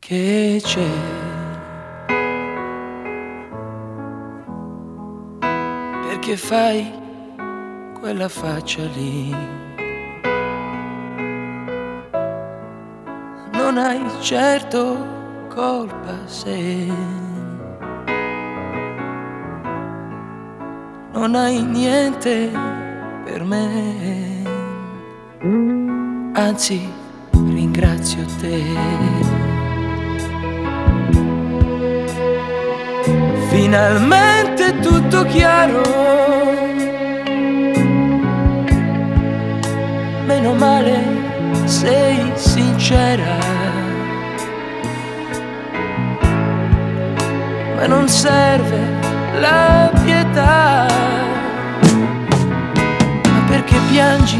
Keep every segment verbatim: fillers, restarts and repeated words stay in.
Che c'è? Perché fai quella faccia lì? Non hai certo colpa se non hai niente per me, anzi ringrazio te. Finalmente tutto chiaro, meno male sei sincera, ma non serve la pietà. Ma perché piangi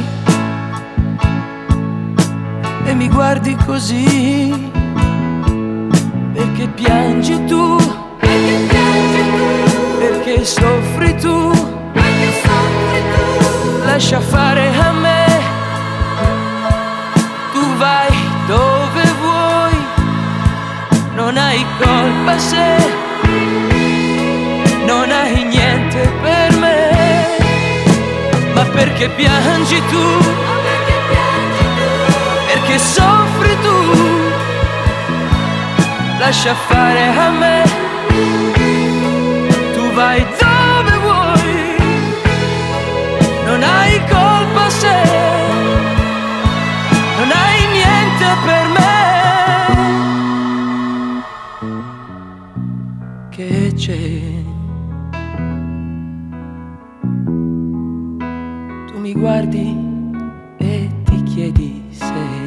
e mi guardi così? Perché piangi tu? Perché piangi tu? Perché soffri tu? Perché soffri tu? Lascia fare a me, tu vai dove vuoi, non hai colpa se non hai niente per me. Ma perché piangi tu? Perché piangi tu? Perché soffri tu? Lascia fare a me, tu vai dove vuoi, non hai colpa se non hai niente per me. Che c'è? Tu mi guardi e ti chiedi se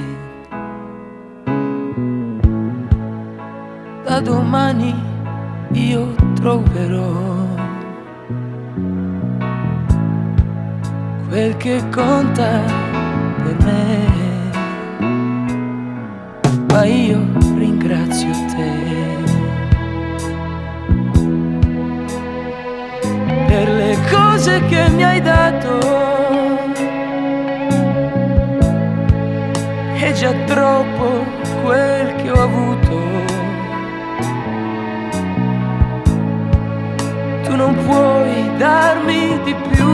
da domani io troverò quel che conta per me. Ma io ringrazio te per le cose che mi hai dato, è già troppo quel che ho avuto. Tu non puoi darmi di più.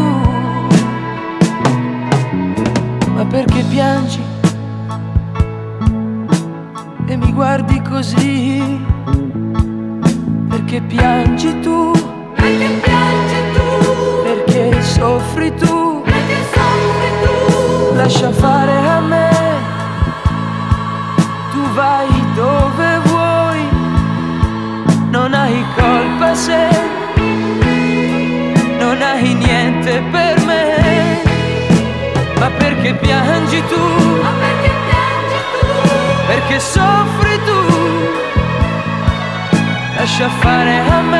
Ma perché piangi e mi guardi così? Perché piangi tu? Perché piangi tu? Perché soffri tu? Perché soffri tu? Lascia fare a me, tu vai dove vuoi, non hai colpa se non hai niente per me. Ma perché piangi tu? Ma perché piangi tu? Perché soffri tu? Lascia fare a me,